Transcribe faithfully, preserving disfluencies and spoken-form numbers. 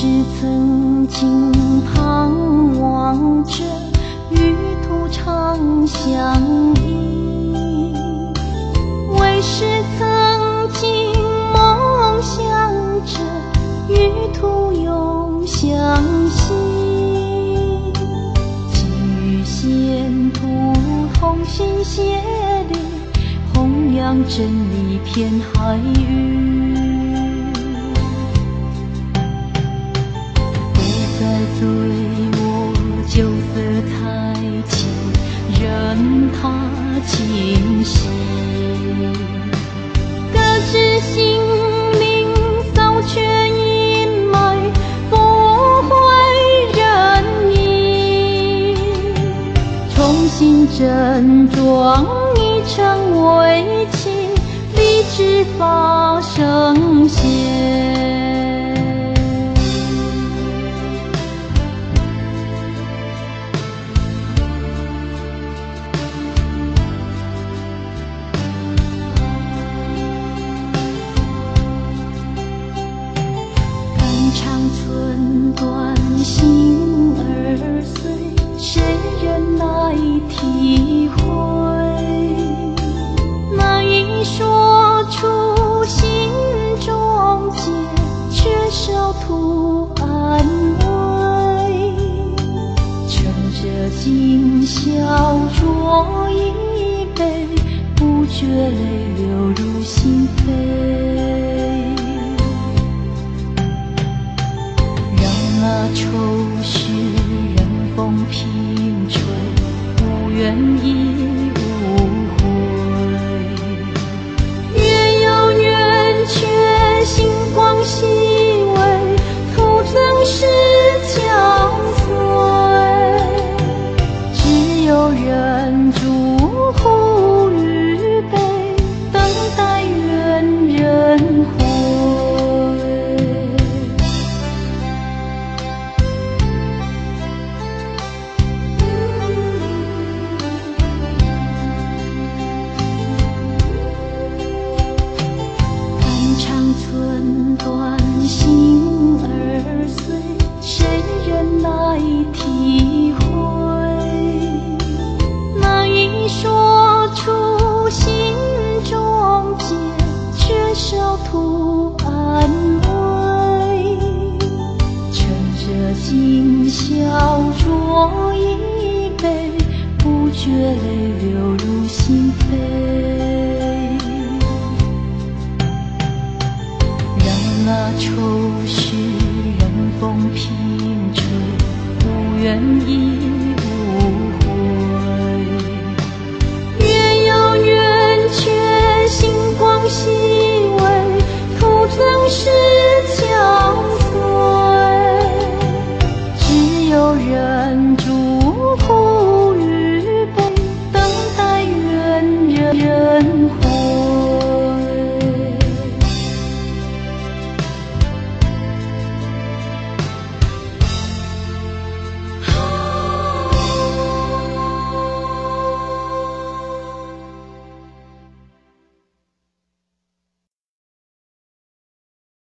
是曾经盼望着与途常相依，为是曾经梦想着与途永相惜。寄予仙途同心协力，弘扬真理遍海域。对我酒色太轻，任它侵袭，各自性命扫却阴霾，不悔人意，重新振壮一成为气，立志发圣贤。长寸断，心儿碎，谁人来体会？难以说出心中结，缺少途安慰。趁着今宵酌一杯，不觉泪流入心扉。那愁绪任风平吹，无怨亦无悔。月有圆缺，星光熹微，徒增是憔悴。只有人烛壶预备，等待缘人回。寸断，心儿碎，谁人来体会？难以说出心中结，缺少途安慰。趁着今宵酌一杯，不觉泪流入心扉。那愁绪任风平吹，无怨亦无